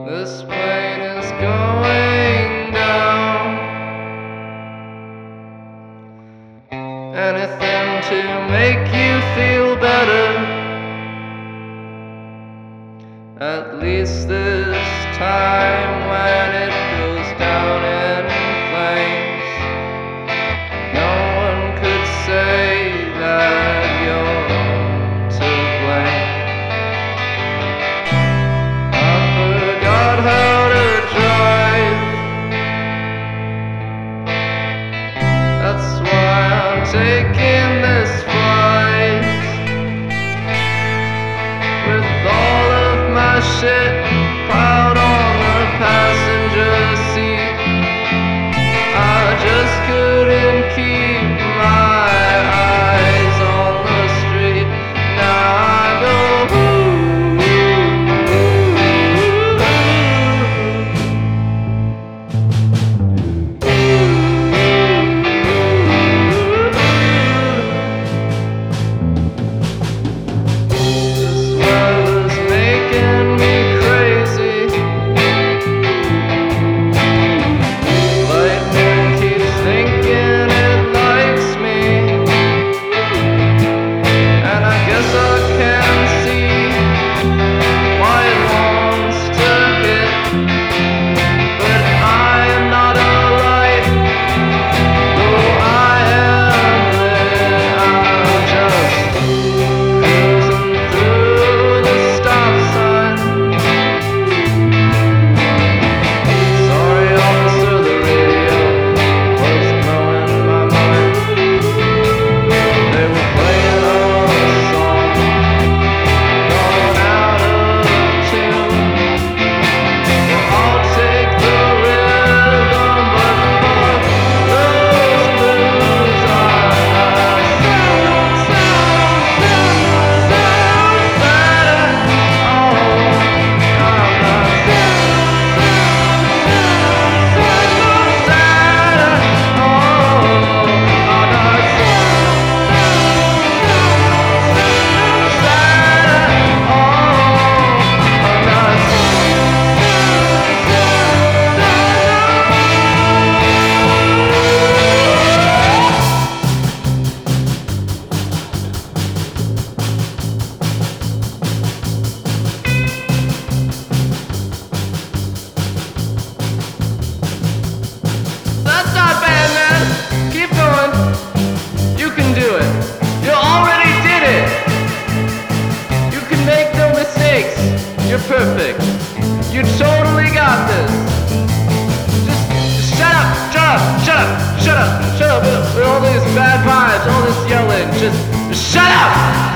This plane is going down. Anything to make you feel better. At least this time when it goes down in flames, no one could say that you're to blame. I forgot how to drive. That's why I'm taking this flight with all of my shit piled on the passenger seat. I just couldn't keep my eyes on the street. Now I go This weather's making me crazy. Lightning keeps thinking it likes me, and I guess I can see why it wants to hit. But I am not a light, though I am lit. I'm just cruising through the stop sign. Sorry, officer, the radio was blowing my mind. They were playing a song gone out of tune. Well, I'll take the rhythm, but fuck those blues. I'm not sound better. Oh, I'm not That's not bad, man. Keep going. You can do it. You already did it. You can make no mistakes. You're perfect. You totally got this. Just shut up, shut up, shut up, shut up, shut up. With all these bad vibes, all this yelling. Just shut up.